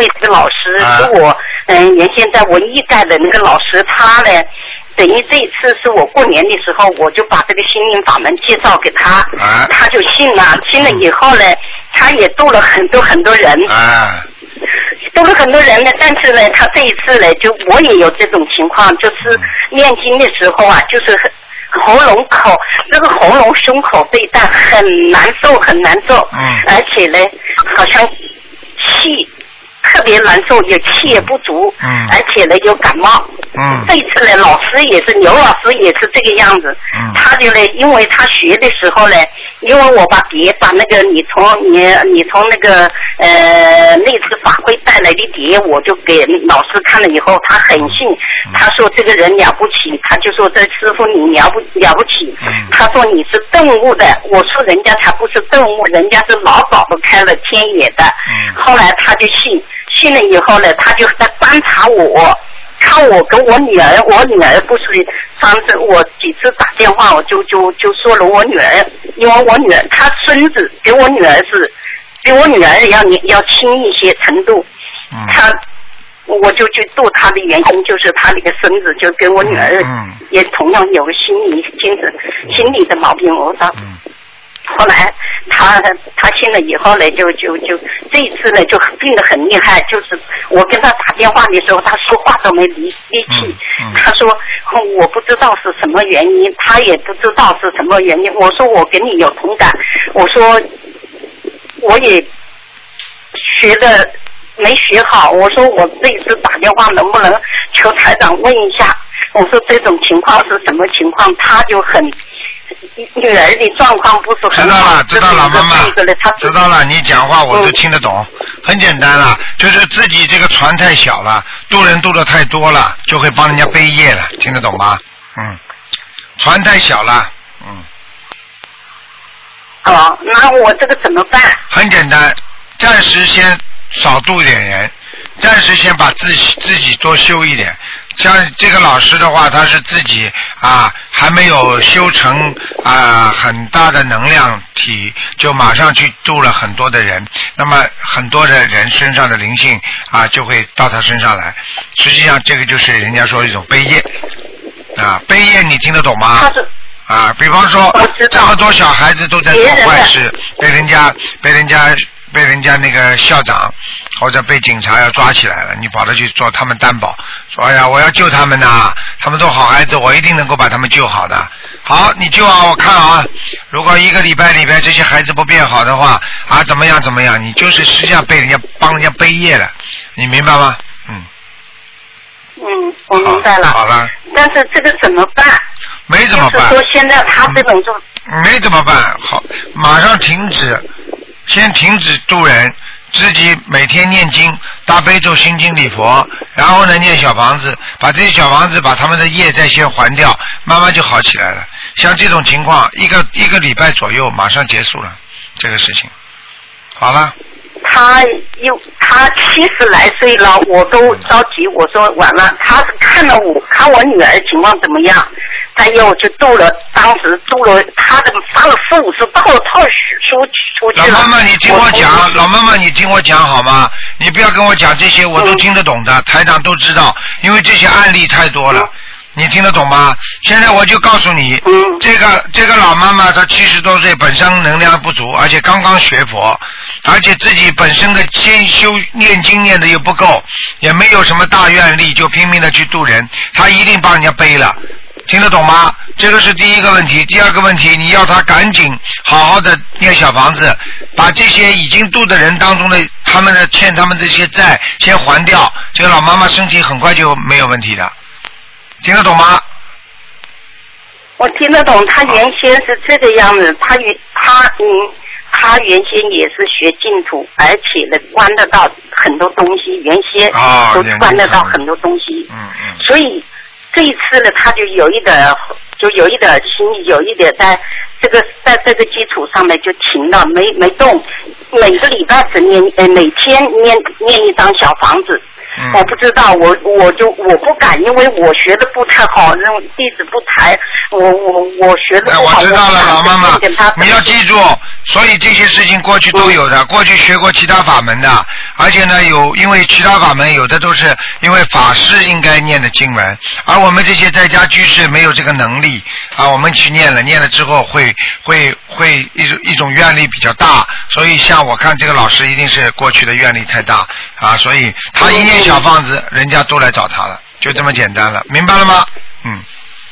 为这个老师是我原先在文艺带的那个老师，他呢等于这一次是我过年的时候，我就把这个心灵法门介绍给他，他就信了。信了以后呢，他也度了很多人。度了很多人呢，但是呢，他这一次呢，就我也有这种情况，就是念经的时候啊，就是喉咙口这个喉咙胸口这一带很难受，而且呢，好像气特别难受，有气也不足，而且呢有感冒。这一次呢，老师也是刘老师也是这个样子。他就呢，因为他学的时候呢，因为我把那个你从那个那次法会带来的碟，我就给老师看了以后，他很信，他说这个人了不起，他就说这师傅你了不起，他说你是顿悟的，我说人家才不是顿悟，人家是老早都开了天眼的。后来他就信了以后呢，他就在观察我。看我跟我女儿不是上次我几次打电话，我就说了我女儿，因为我女儿她孙子比我女儿要轻一些程度，我就去度她的原因就是她那个孙子就跟我女儿也同样有个心理的毛病，我说。后来他信了以后呢，就这一次呢就病得很厉害，就是我跟他打电话的时候，他说话都没力气。他说我不知道是什么原因，他也不知道是什么原因。我说我跟你有同感，我说我也学的没学好，我说我这一次打电话能不能求台长问一下，我说这种情况是什么情况，他就很。女儿的状况不是很好。 知道了，妈妈。知道了，你讲话我都听得懂，很简单了，就是自己这个船太小了，渡人渡的太多了，就会帮人家背业了，听得懂吗？船太小了， 那我这个怎么办？很简单，暂时先少渡一点人，暂时先把自己多修一点。像这个老师的话，他是自己还没有修成很大的能量体，就马上去度了很多的人，那么很多的人身上的灵性就会到他身上来。实际上这个就是人家说一种背业背业你听得懂吗？比方说这么多小孩子都在做坏事，被人家那个校长或者被警察要抓起来了，你跑着去做他们担保，说哎呀我要救他们呐，他们都好孩子，我一定能够把他们救好的。好，你救我看如果一个礼拜里边这些孩子不变好的话怎么样，你就是实际上帮人家背业了，你明白吗？ 我明白了。 好了。 但是这个怎么办？ 没怎么办。 就是说现在他这种没怎么办，好，马上停止。先停止渡人，自己每天念经，大悲咒、心经、礼佛，然后呢念小房子，把这些小房子把他们的业再先还掉，慢慢就好起来了。像这种情况，一个礼拜左右马上结束了这个事情。好了。 他70来岁了，我都着急，我说完了，他是看我女儿情况怎么样，他又就当时度了他的发了40套出去了。 老妈妈你听我讲好吗？你不要跟我讲这些我都听得懂的，台长都知道，因为这些案例太多了。你听得懂吗？现在我就告诉你，这个老妈妈她70多岁，本身能量不足，而且刚刚学佛，而且自己本身的先修念经念的又不够，也没有什么大愿力，就拼命的去度人，她一定帮人家背了。听得懂吗？这个是第一个问题。第二个问题，你要他赶紧好好的念小房子，把这些已经度的人当中的他们这些债先还掉，这个老妈妈身体很快就没有问题的。听得懂吗？ 我听得懂，他原先是这个样子，他原先也是学净土，而且呢观得到很多东西，原先都观得到很多东西，所以这一次呢，他就有一点心，有一点在这个基础上面就停了，没动，每个礼拜只每天念一张小房子。 我不知道，我不敢，因为我学的不太好，那种弟子不才，我学的不好。 我知道了，老妈妈，你要记住，所以这些事情过去都有的，过去学过其他法门的，而且呢因为其他法门有的都是因为法师应该念的经文，而我们这些在家居士没有这个能力啊，我们去念了之后会一种愿力比较大，所以像我看这个老师一定是过去的愿力太大啊，所以他一念小房子，人家都来找他了，就这么简单了，明白了吗？